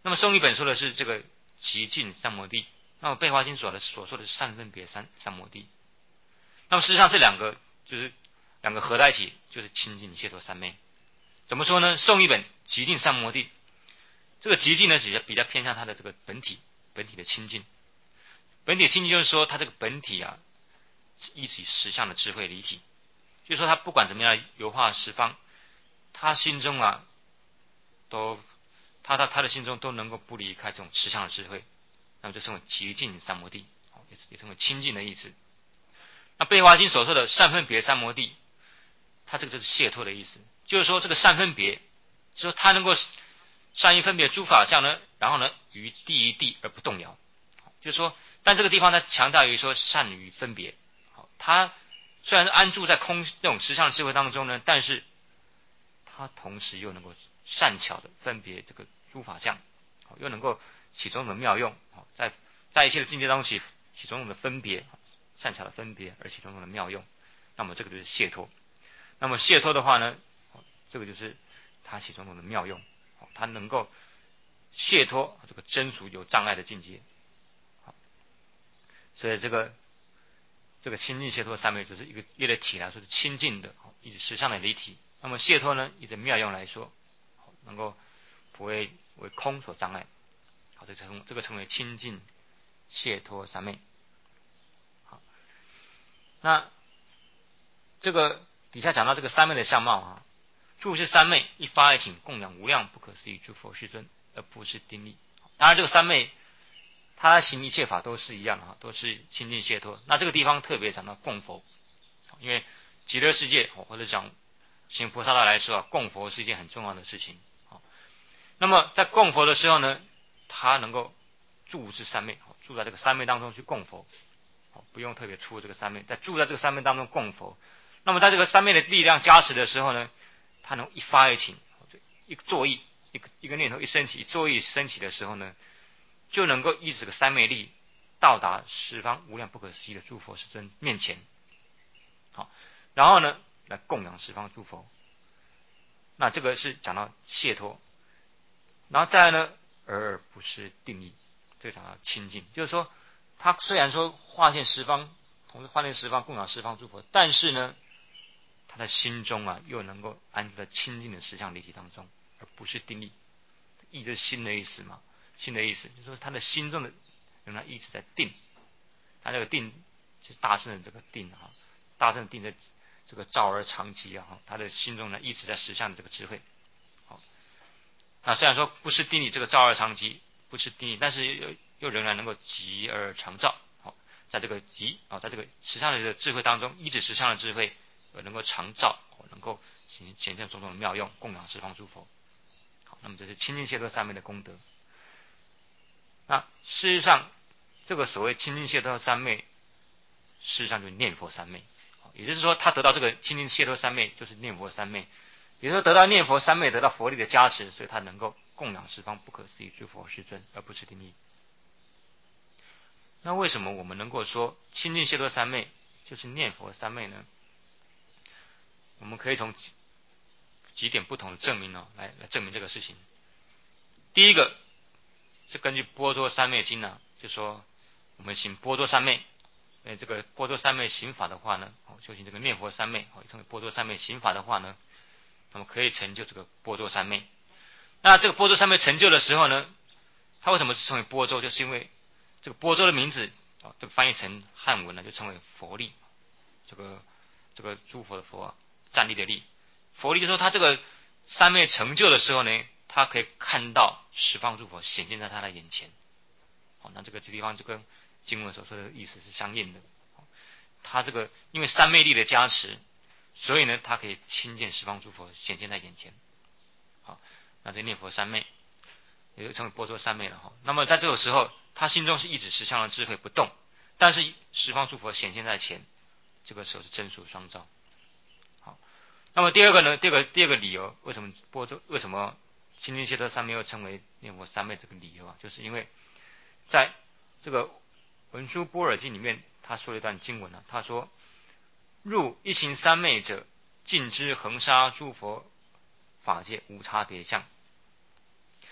那么宋一本说的是这个极尽三摩地，那么贝华经所说的是善分别三摩地。那么事实上这两个就是两个合在一起，就是清净解脱三昧。怎么说呢？宋一本极尽三摩地，这个极尽呢比较偏向它的这个本体的清净。本体清净就是说它这个本体啊，一直以实相的智慧离体，就是说他不管怎么样游化十方，他心中啊都他的心中都能够不离开这种实相的智慧，那么就称为极尽三摩地，也称为清净的意思。那贝华经所说的善分别三摩地，它这个就是解脱的意思，就是说这个善分别，就是说他能够善于分别诸法相呢，然后呢于地而不动摇，就是说，但这个地方它强调于说善于分别，他虽然安住在那种实相的智慧当中呢，但是他同时又能够善巧的分别这个诸法相，又能够起种种的妙用，在一切的境界当中起种种的分别，善巧的分别而起种种的妙用，那么这个就是解脱。那么解脱的话呢，这个就是他起种种的妙用，他能够解脱这个真俗有障碍的境界。所以这个清净解脱三昧就是一个体来说是清净的，以实相的离体。那么解脱呢，以这妙用来说，能够不会为空所障碍。好，这个称为清净解脱三昧。好，那这个底下讲到这个三昧的相貌啊，住是三昧，一发而请供养无量不可思议诸佛世尊，而不是定力。当然，这个三昧它行一切法都是一样啊，都是清净解脱。那这个地方特别讲到供佛，因为极乐世界或者讲行菩萨道来说啊，供佛是一件很重要的事情。那么在供佛的时候呢，他能够住至三昧，住在这个三昧当中去供佛，不用特别出这个三昧，在住在这个三昧当中供佛。那么在这个三昧的力量加持的时候呢，他能一发而起，一个作意，一个念头一升起，作意升起的时候呢，就能够依这个三昧力到达十方无量不可思议的诸佛世尊面前，好，然后呢来供养十方诸佛。那这个是讲到解脱，然后再来呢而不是定义，这个讲到清净，就是说他虽然说化现十方，同时化现十方供养十方诸佛，但是呢他的心中啊又能够安住在清净的实相离体当中，而不是定义。意就是心的意思嘛，心的意思就是说他的心中的仍然一直在定，他这个定就是大圣的这个定啊，大圣的定的这个照而常寂啊，他的心中呢一直在实相的这个智慧。好，那虽然说不是定力这个照而常寂，不是定力，但是又仍然能够寂而常照。好，在这个寂在这个实相的这个智慧当中，依止实相的智慧能够常照，能够显现种种的妙用，供养十方诸佛。好，那么这是清净解脱三昧的功德。那事实上，这个所谓清净解脱三昧，事实上就是念佛三昧。也就是说，他得到这个清净解脱三昧，就是念佛三昧。也就是说，得到念佛三昧，得到佛力的加持，所以他能够供养十方不可思议诸佛世尊，而不是定义。那为什么我们能够说清净解脱三昧就是念佛三昧呢？我们可以从几点不同的证明来证明这个事情。第一个是根据般若三昧经呢，就说我们行般若三昧，这个般若三昧行法的话呢，修行这个念佛三昧，称为般若三昧行法的话呢，那么可以成就这个般若三昧。那这个般若三昧成就的时候呢，它为什么称为般若？就是因为这个般若的名字这个翻译成汉文呢，就称为佛力。这个诸佛的佛，站立的立，佛力就说他这个三昧成就的时候呢，他可以看到十方诸佛显现在他的眼前。好，那这个地方就跟经文所说的意思是相应的。他这个因为三昧力的加持，所以呢，他可以亲见十方诸佛显现在眼前。好，那这念佛三昧也就称为般若三昧了。那么在这个时候，他心中是一指实相的智慧不动，但是十方诸佛显现在前，这个时候是真俗双照。好，那么第二个呢？第二个理由，为什么清净解脱三昧又称为念佛三昧？这个理由啊，就是因为在这个文殊般若经里面，他说了一段经文他说：入一行三昧者，尽知恒沙诸佛法界无差别相。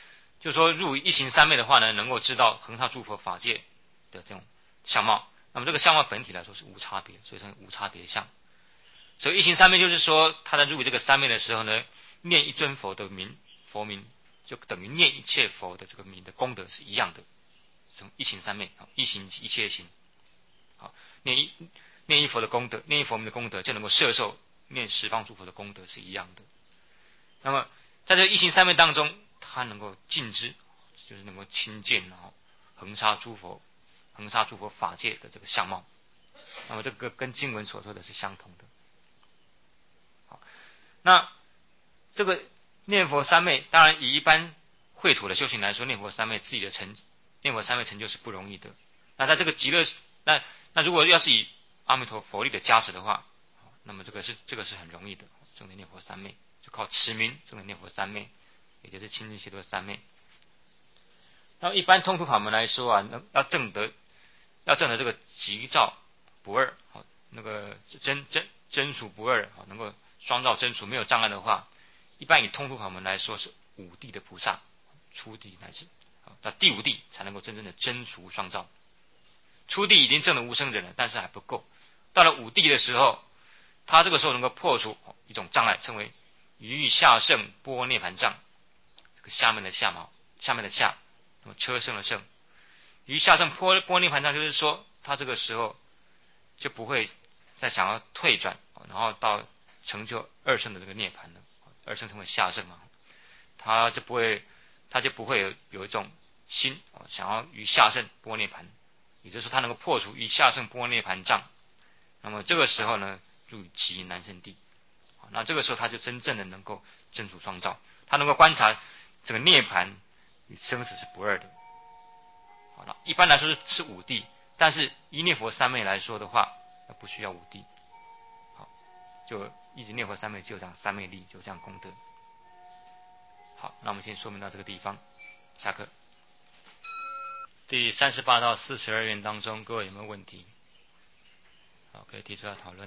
就是说入一行三昧的话呢，能够知道恒沙诸佛法界的这种相貌。那么这个相貌本体来说是无差别，所以称无差别相。所以一行三昧就是说，他在入这个三昧的时候呢，念一尊佛的名，佛名就等于念一切佛的这个名的功德是一样的。一行三昧，一行一切行，好，念一佛的功德，念一佛名的功德，就能够摄受念十方诸佛的功德是一样的。那么在这一行三昧当中，他能够尽知，就是能够亲见恒沙诸佛法界的这个相貌。那么这个跟经文所说的是相同的。好，那这个念佛三昧，当然以一般秽土的修行来说，念佛三昧成就是不容易的。那在这个极乐，那如果要是以阿弥陀佛力的加持的话，那么这个是很容易的，证得念佛三昧，就靠持名证得念佛三昧，也就是清净解脱三昧。那一般通途法门来说啊，要证得这个极照不二，好，那个真俗不二，好，能够双照真俗没有障碍的话，一般以通途法门来说是五地的菩萨，初地乃至到第五地才能够真正的真俗双照。初地已经证了无生忍了，但是还不够。到了五地的时候，他这个时候能够破除一种障碍，称为余下圣般涅盘障。这个下面的下，那么车胜的胜，余下圣般涅盘障就是说，他这个时候就不会再想要退转，然后到成就二圣的这个涅盘了。二圣成为下圣嘛，他就不会有一种心想要于下圣般涅盘，也就是说他能够破除于下圣般涅盘障。那么这个时候呢，入极难胜地，那这个时候他就真正的能够真除双照，他能够观察这个涅盘与生死是不二的。好了，一般来说是五地，但是以念佛三昧来说的话，不需要五地，好，就一直念佛三昧，就这样三昧力，就这样功德。好，那我们先说明到这个地方，下课。第38到42愿当中，各位有没有问题？好，可以提出来讨论。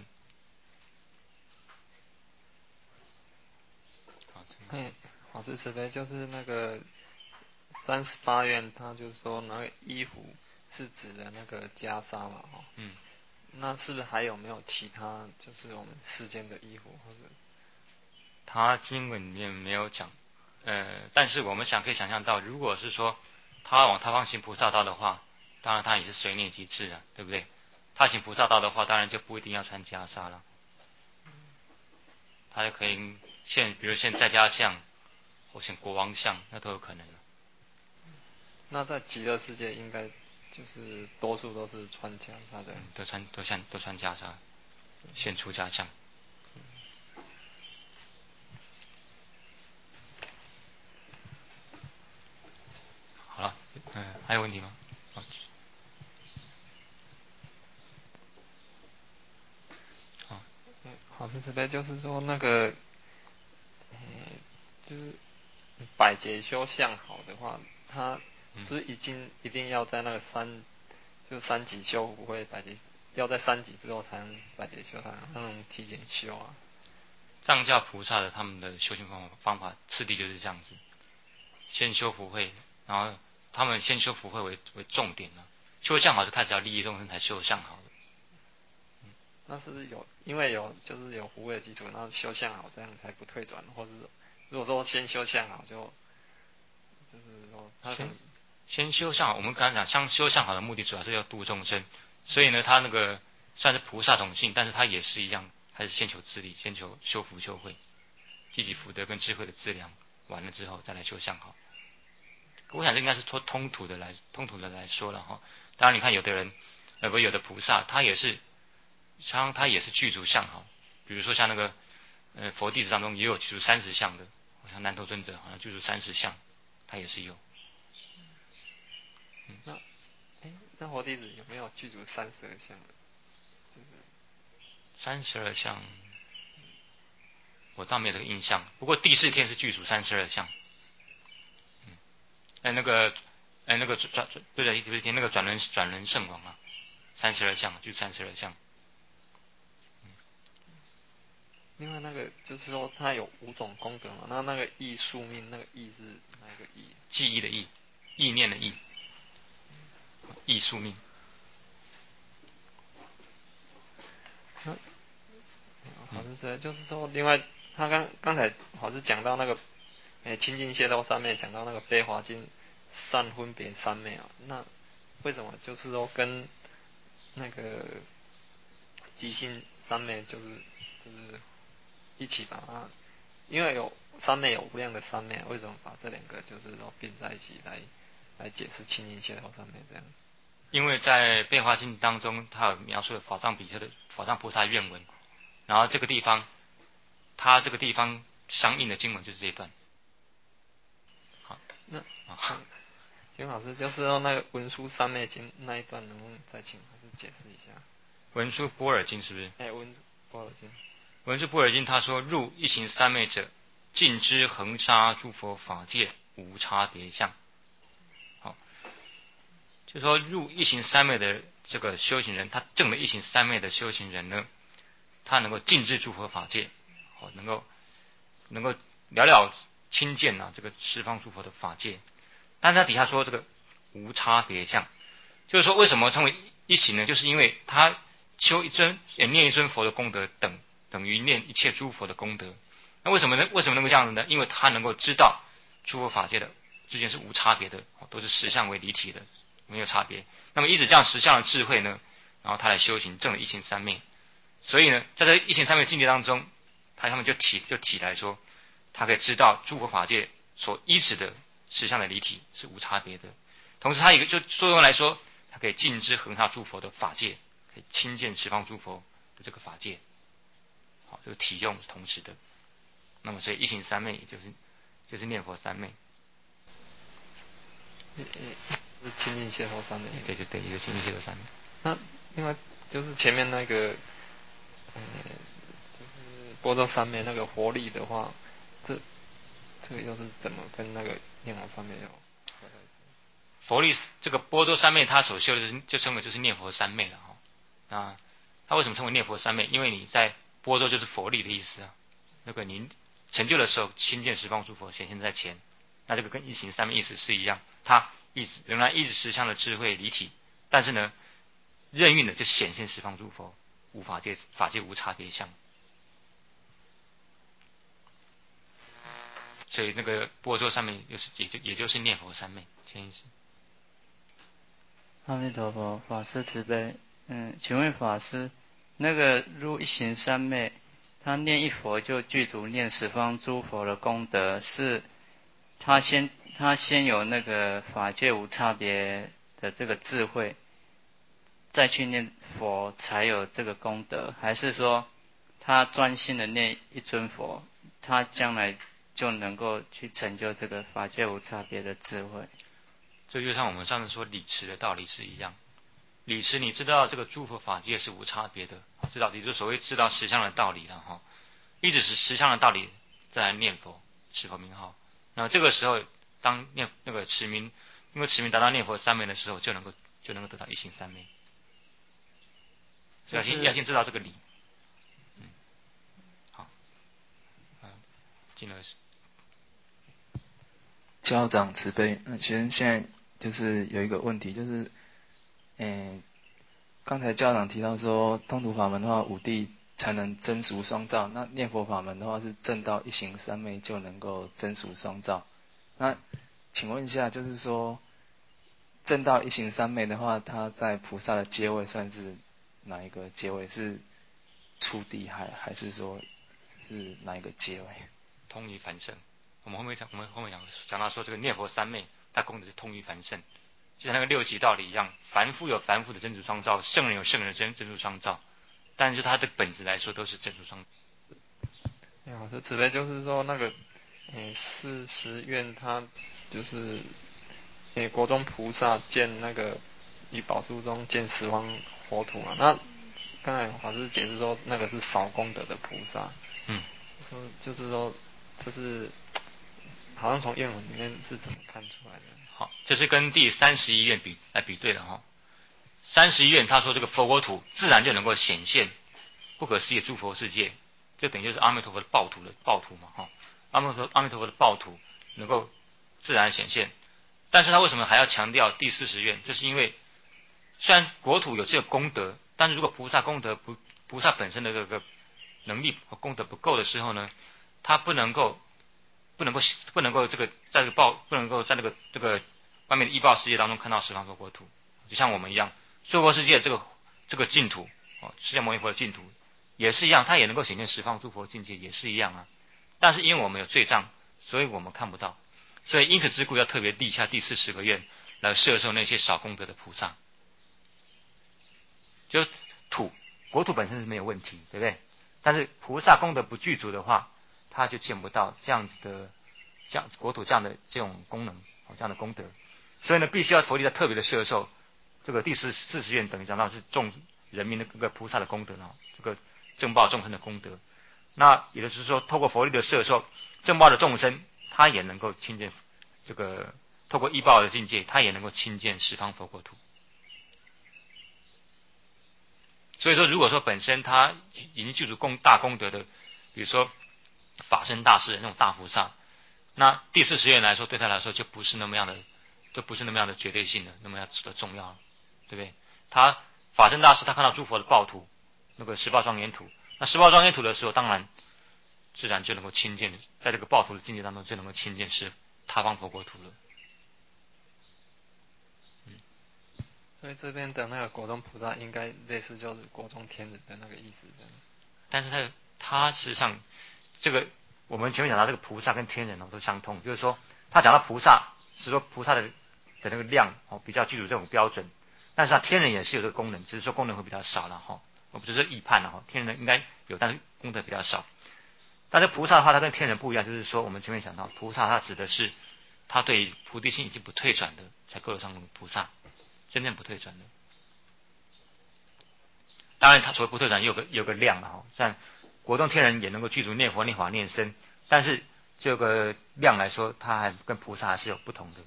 法师慈悲，就是那个38愿，他就是说那个衣服是指的那个袈裟嘛，那是不是还有没有其他，就是我们世间的衣服或者？ 他经文里面没有讲，但是我们可以想象到，如果是说他往他方行菩萨道的话，当然他也是随念即至啊，对不对？他行菩萨道的话，当然就不一定要穿袈裟了，他就可以比如现在家相，或现国王相，那都有可能。 那在极乐世界应该就是多数都是穿袈裟的， 都穿袈裟，现出家相。好了，还有问题吗？ 好，慈悲就是说那个，就是百劫修相好的话，他是一定要在那个三级修不会百劫，要在三级之后才能百劫修，他能提前修啊。 藏教菩萨的他们的修行方法次第就是这样子，先修福慧，然后他们先修福慧为重点了，修相好就开始要利益众生才修相好的。 那是不是因为就是有福慧的基础，然后修相好，这样才不退转，或者是如果说先修相好就是说他可能先修相好，我们刚才讲修相好的目的主要是要度众生，所以呢，他那个算是菩萨种性，但是他也是一样，还是先求自利，先求修福修慧，积极福德跟智慧的资粮，完了之后再来修相好。我想这应该是通途的来说了哈。当然你看有的人，有的菩萨他也是具足相好，比如说像那个佛弟子当中也有具足30相的，好像南头尊者好像具足30相，他也是有。 那佛弟子有没有具足32相？就是 32相，我倒没有这个印象。不过第4天是具足32相。那个对的，第4天那个转轮圣王啊，32相，具32相。 另外那个就是说它有5种功德嘛，那个意宿命，那个意是哪一个意？ 记忆的意，意念的意，意宿命。 好像是就是说，另外他刚才好像是讲到那个，清净戒道上面讲到那个悲华经善分别三昧啊，那为什么就是说跟那个即性三昧就是一起把它，因为有三昧有无量的三昧，为什么把这两个就是说并在一起来解释清净戒道三昧这样？ 因为在《变化经》当中，他有描述了法藏比丘的法藏菩萨愿文，然后这个地方，他这个地方相应的经文就是这一段。好， 那金老师就是用那个文殊三昧经那一段，能不能再请老师解释一下？ 文殊般若经是不是？ 文殊般若经。 文殊般若经他说：入一行三昧者，尽知恒沙诸佛法界无差别相。好，就说入一行三昧的这个修行人，他证了一行三昧的修行人呢，他能够尽知诸佛法界，能够了了亲见这个十方诸佛的法界。但是他底下说这个无差别相，就是说为什么称为一行呢？就是因为他修一尊念一尊佛的功德等于念一切诸佛的功德。那为什么呢？为什么能够这样子呢？因为他能够知道诸佛法界的之间是无差别的，都是实相为离体的，没有差别。那么依止这样实相的智慧呢，然后他来修行证了一行三昧。所以呢，在这一行三昧境界当中，他们就体来说，他可以知道诸佛法界所依止的实相的离体是无差别的。同时，他一个就作用来说，他可以尽知恒沙诸佛的法界，可以亲见十方诸佛的这个法界。好，这个体用是同时的。那么，所以一行三昧也就是念佛三昧。 是清净戒头三昧。 对，一个清净戒头三昧。 那另外就是前面那个，就是波若三昧那个活力的话，这个又是怎么跟那个念佛三昧有？ 佛力这个波若三昧，他所修的就称为就是念佛三昧了哈。啊，他为什么称为念佛三昧？因为你在波若就是佛力的意思啊。那个您成就的时候，亲见十方诸佛显现在前，那这个跟一行三昧意思是一样。他仍然一直实相的智慧离体，但是呢，任运的就显现十方诸佛，无法界无差别相。所以那个波若三昧也就是念佛三昧，前意思。 阿弥陀佛，法师慈悲。请问法师，那个入一行三昧，他念一佛就具足念十方诸佛的功德，是他先有那个法界无差别的这个智慧，再去念佛才有这个功德，还是说他专心的念一尊佛，他将来就能够去成就这个法界无差别的智慧？ 这就像我们上次说理持的道理是一样。理持你知道这个诸佛法界是无差别的，知道也就是所谓知道实相的道理了哈。一直是实相的道理，再来念佛持佛名号。那这个时候，当念那个持名，因为持名达到念佛三昧的时候，就能够得到一行三昧。要先知道这个理。好，进了。 教长慈悲，学生现在就是有一个问题，就是，刚才教长提到说，通途法门的话，五地才能真俗双照，那念佛法门的话是证到一行三昧就能够真俗双照。那请问一下，就是说，证到一行三昧的话，它在菩萨的阶位算是哪一个阶位？是初地还是说是哪一个阶位？ 通于凡圣。我们后面讲到说，这个念佛三昧，它功德是通于凡圣，就像那个六级道理一样，凡夫有凡夫的真主创造，圣人有圣人的真主创造，但是它的本质来说都是真主创造。 好，这慈悲就是说那个，四十愿他就是，国中菩萨见那个以宝珠中见十方佛土嘛。那刚才法师解释说，那个是少功德的菩萨。说就是说，这是好像从愿文里面是怎么看出来的？ 好，这是跟第31愿来比对的哈。31愿他说这个佛国土自然就能够显现不可思议诸佛世界， 这等于就是阿弥陀佛的报土嘛，哈，阿弥陀佛的报土能够自然显现。但是他为什么还要强调第40愿？就是因为虽然国土有这个功德，但是如果菩萨本身的这个能力和功德不够的时候呢，他不能够不能够这个在这个不能够在这个外面的依报世界当中看到十方佛国土，就像我们一样，娑婆世界这个净土，释迦牟尼佛的净土也是一样，它也能够显现十方诸佛境界，也是一样啊。但是因为我们有罪障，所以我们看不到，所以因此之故要特别立下第40个愿来摄受那些少功德的菩萨。就国土本身是没有问题，对不对？但是菩萨功德不具足的话，他就见不到这样子的国土这样的这种功能，这样的功德。所以呢，必须要佛力在特别的摄受这个第40愿，等于讲到是众人民的各个菩萨的功德这个正报众生的功德。那也就是说，透过佛力的摄受，正报的众生他也能够亲见这个透过依报的境界，他也能够亲见十方佛国土。所以说，如果说本身他已经具足大功德的，比如说法身大士那种大菩萨，那第40愿来说，对他来说就不是那么样的绝对性的，那么样的重要了，对不对？他法身大士，他看到诸佛的报土，那个十报庄严土，那十报庄严土的时候，当然自然就能够亲见，在这个报土的境界当中，就能够亲见是他方佛国土了。 所以这边的那个国中菩萨应该类似就是国中天人的那个意思，这样。 但是他实际上，这个我们前面讲到这个菩萨跟天人都相通，就是说他讲到菩萨是说菩萨的那个量比较具足这种标准，但是天人也是有这个功能，只是说功能会比较少了我不是说预判了天人应该有，但是功德比较少。但是菩萨的话，他跟天人不一样，就是说我们前面讲到菩萨，他指的是他对菩提心已经不退转的，才够得上菩萨。真正不退转的，当然他所谓不退转有个量了像国中天人也能够具足念佛、念法、念僧，但是这个量来说，他还跟菩萨还是有不同的。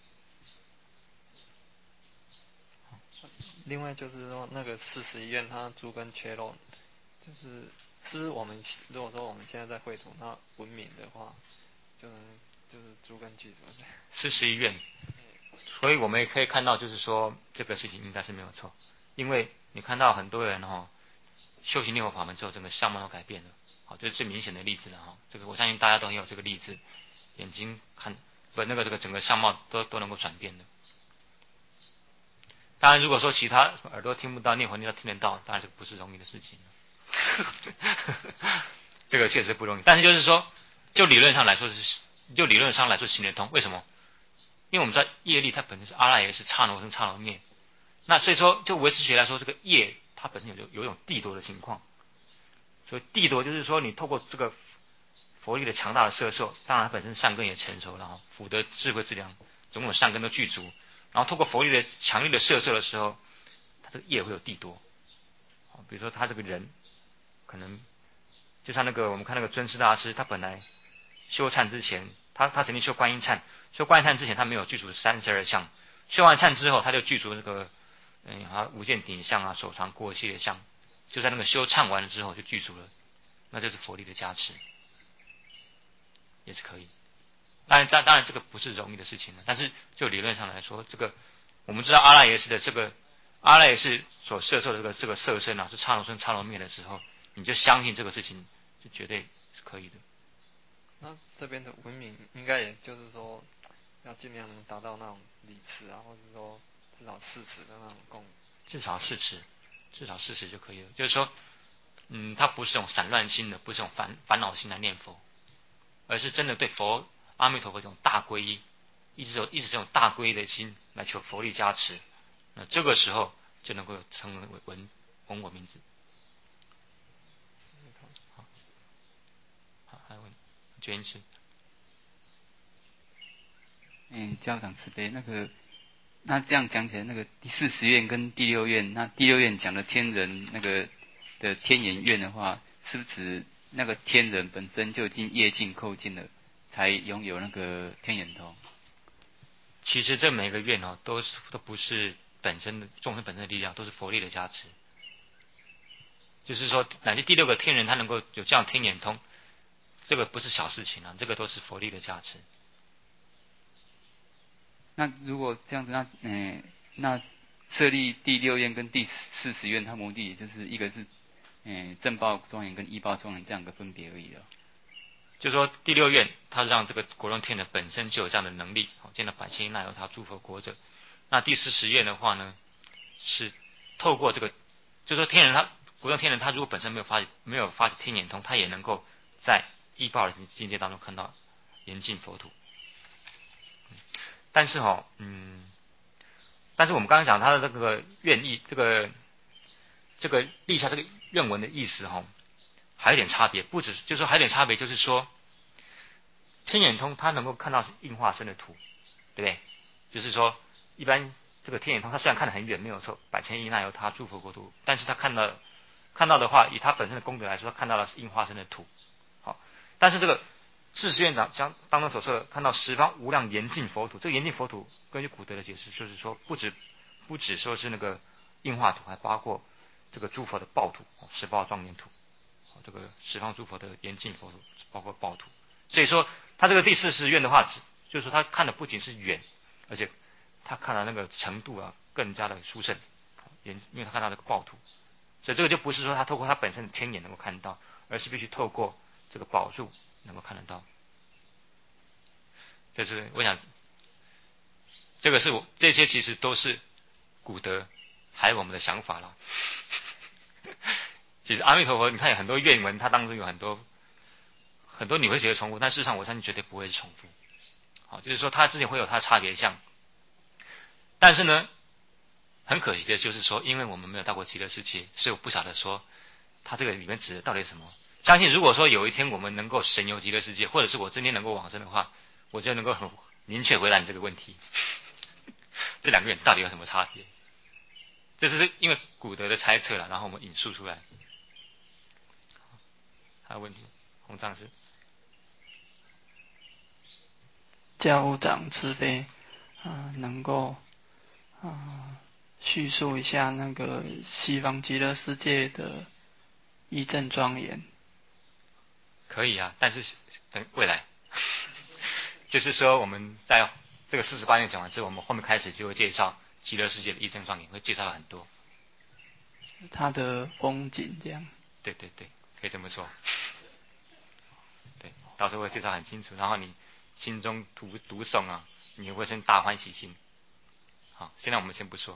另外就是说，那个41愿它诸根缺漏，是不是我们如果说我们现在在绘图那文明的话，就是诸根具足 41愿。所以我们也可以看到，就是说这个事情应该是没有错，因为你看到很多人修行念佛法门之后，整个相貌都改变了，这是最明显的例子了这个我相信大家都很有这个例子，眼睛看这个整个相貌都能够转变的。当然，如果说其他耳朵听不到，念佛念到听得到，当然这个不是容易的事情这个确实不容易。但是就是说，就理论上来说行得通。为什么？因为我们知道业力它本身是阿赖耶识刹那生刹那灭，那所以说就唯识学来说，这个业它本身有一种地多的情况。所以地多就是说，你透过这个佛力的强大的摄受，当然它本身善根也成熟了福德智慧智量种种善根都具足，然后透过佛力的强力的摄受的时候，它这个业会有地多。比如说他这个人可能就像我们看那个尊师大师，他本来修忏之前，他曾经修观音忏，修观音忏之前他没有具足32相，修完忏之后他就具足无见顶相手长过隙的相，就在那个修忏完了之后就具足了，那就是佛力的加持，也是可以。当然这个不是容易的事情，但是就理论上来说，这个我们知道阿赖耶识的这个阿赖耶识所摄受的这个色身是刹那生刹那灭的时候，你就相信这个事情是绝对是可以的。 那这边的文明应该也就是说，要尽量能达到那种理持或者说至少4持的那种共。 至少4持就可以了。就是说，它不是这种散乱心的，不是这种烦恼心来念佛，而是真的对佛阿弥陀佛这种大皈依，一直这种大皈依的心来求佛力加持，那这个时候就能够成为闻我名字。好，还有问觉音师。 教长慈悲，那这样讲起来，第40愿跟第6愿，那第6愿讲的天人的天眼愿的话，是不是指那个天人本身就已经业尽扣尽了，才拥有那个天眼通？ 其实这每个愿都不是众生本身的力量，都是佛力的加持。 就是说乃至第六个天人他能够有这样天眼通，这个不是小事情啊，这个都是佛力的加持。 那如果这样子，那设立第6愿跟第40愿，它目的也就是一个是正报庄严跟依报庄严这样一个分别而已了。 就说第6愿，它让这个国中天人本身就有这样的能力，见到百千亿那由他诸佛国者。那第40愿的话呢，是透过这个，就说天人他国中天人他如果本身没有发天眼通，他也能够在依报的境界当中看到严净佛土。但是但是我们刚刚讲他的这个愿意，这个立下这个愿文的意思还有点差别，不只是就是说还有点差别，就是说天眼通他能够看到应化身的图，对不对？就是说一般这个天眼通他虽然看得很远没有错，百千亿那由他诸佛国土，但是他看到的话，以他本身的功德来说，他看到的是应化身的图。好，但是这个40愿将当中所说的看到十方无量严净佛土，这个严净佛土根据古德的解释，就是说不止说是那个应化土，还包括这个诸佛的报土，十报庄严土，这个十方诸佛的严净佛土包括报土。所以说他这个第40愿的话，就是说他看的不仅是远，而且他看的那个程度更加的殊胜，因为他看到这个报土。所以这个就不是说他透过他本身的天眼能够看到，而是必须透过这个宝柱能够看得到。这是我想，这些其实都是古德还有我们的想法啦。其实阿弥陀佛，你看有很多愿文，它当中有很多你会觉得重复，但事实上我相信绝对不会是重复。好，就是说它之前会有它的差别项，但是呢，很可惜的就是说，因为我们没有到过极乐世界，所以我不晓得说它这个里面指的到底是什么。相信如果说有一天我们能够神游极乐世界，或者是我今天能够往生的话，我就能够很明确回答你这个问题。这两个愿到底有什么差别？这是因为古德的猜测了，然后我们引述出来。还有问题？洪藏师， 教务长慈悲能够叙述一下那个西方极乐世界的义正庄严？ 可以啊，但是等未来，就是说我们在这个48愿讲完之后，我们后面开始就会介绍极乐世界的义正庄严，会介绍很多它的风景这样。 对，可以这么说。对，到时候会介绍很清楚，然后你心中读诵你会生大欢喜心。好，现在我们先不说。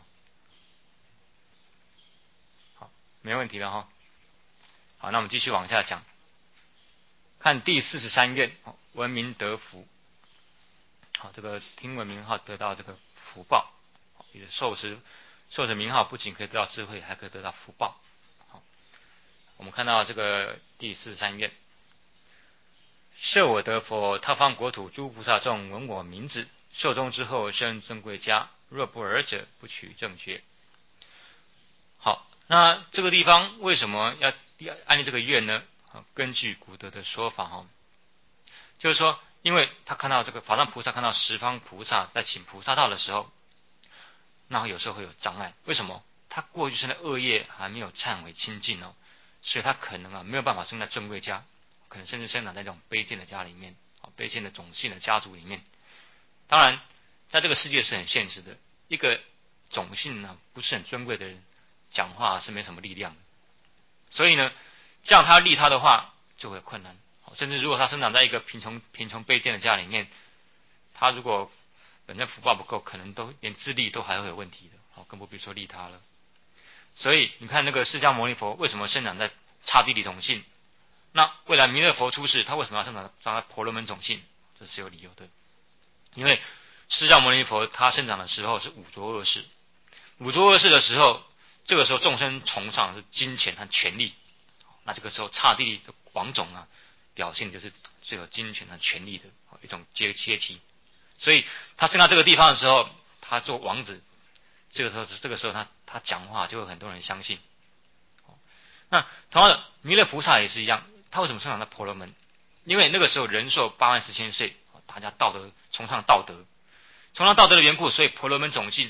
好，没问题了哈。好，那我们继续往下讲。看第43愿，闻名得福。好，这个听闻名号得到这个福报，你的受持名号不仅可以得到智慧，还可以得到福报。好，我们看到这个第43愿，设我得佛，他方国土诸菩萨众闻我名字，寿终之后生尊贵家，若不尔者，不取正觉。好，那这个地方为什么要按这个愿呢？根据古德的说法就是说，因为他看到这个法藏菩萨看到十方菩萨在请菩萨道的时候，那有时候会有障碍。为什么？他过去生的恶业还没有忏悔清净所以他可能没有办法生在尊贵家，可能甚至生长在这种卑贱的家里面，卑贱的种姓的家族里面。当然，在这个世界是很现实的，一个种姓不是很尊贵的人，讲话是没什么力量的。所以呢，这样他利他的话就会有困难。甚至如果他生长在一个贫穷卑贱的家里面，他如果本身福报不够，可能都连自利都还会有问题的，更不必说利他了。所以你看那个释迦牟尼佛为什么生长在刹帝利种姓？那未来弥勒佛出世，他为什么要生长在婆罗门种姓？这是有理由的。因为释迦牟尼佛他生长的时候是五浊恶世，五浊恶世的时候，这个时候众生崇尚的是金钱和权力，那这个时候刹帝利的王种表现就是最有金钱和权力的一种阶级。所以他生到这个地方的时候，他做王子，这个时候他讲话就会很多人相信。那同样的，弥勒菩萨也是一样，他为什么生长在婆罗门？因为那个时候人寿84000岁，大家崇尚道德的缘故，所以婆罗门种姓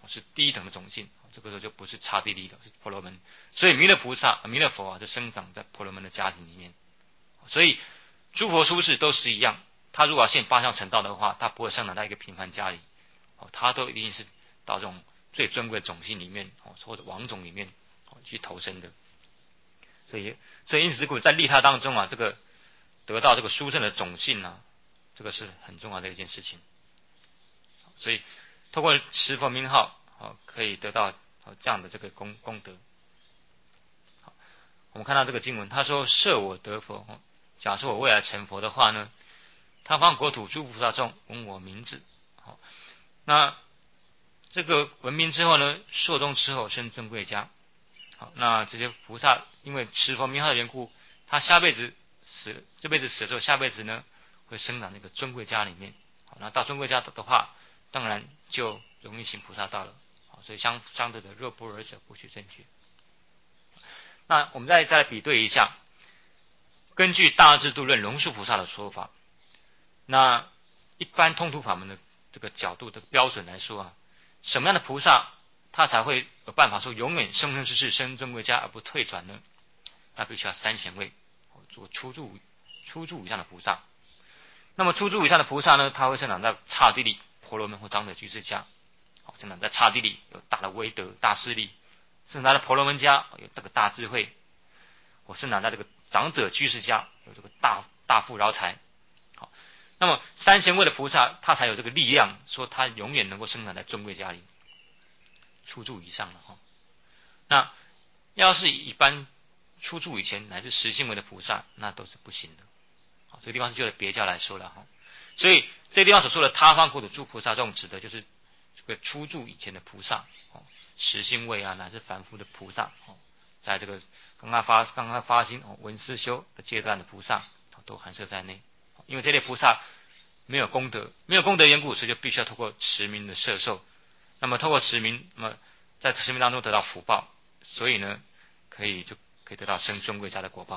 是第一等的种姓，这个时候就不是刹帝利了，是婆罗门。所以弥勒佛就生长在婆罗门的家庭里面。所以诸佛出世都是一样，他如果要现八相成道的话，他不会生长在一个平凡家里，他都一定是到这种最尊贵的种姓里面，或者王种里面去投生的。所以因此之故，在利他当中啊，这个得到这个殊胜的种姓啊，这个是很重要的一件事情。所以透过持佛名号，可以得到这样的这个功德。好，我们看到这个经文，他说：设我得佛，假设我未来成佛的话呢，他方国土诸菩萨众闻我名字。好，那这个闻名之后呢，寿终之后生尊贵家。好，那这些菩萨因为持佛名号的缘故，他这辈子死了之后，下辈子呢会生长那个尊贵家里面。好，那到尊贵家的话，当然就容易行菩萨道了。好，所以相对的，若不尔者不取正觉。那我们再来比对一下，根据大智度论龙树菩萨的说法，那一般通途法门的这个角度的标准来说啊，什么样的菩萨他才会有办法说永远生生世世生尊贵家而不退转呢？那必须要三贤位，做初住以上的菩萨。那么初住以上的菩萨呢，他会生长在刹帝利、婆罗门或长者居士家。好，生长在刹帝利有大的威德、大势力；生长在婆罗门家有这个大智慧；我生长在这个长者居士家有这个大富饶财。好，那么三贤位的菩萨，他才有这个力量，说他永远能够生长在尊贵家里，初住以上了哈。那要是一般初住以前乃至实性位的菩萨，那都是不行的。好，这个地方是就别教来说了哈。所以这个地方所说的他方国土诸菩萨众，指的就是这个初住以前的菩萨，实性位啊，乃至凡夫的菩萨，在这个刚刚发心闻思修的阶段的菩萨，都含摄在内。因为这类菩萨没有功德缘故，所以就必须要透过持名的摄受。那么透过持名，那么在持名当中得到福报，所以呢，可以得到生尊贵家的果报。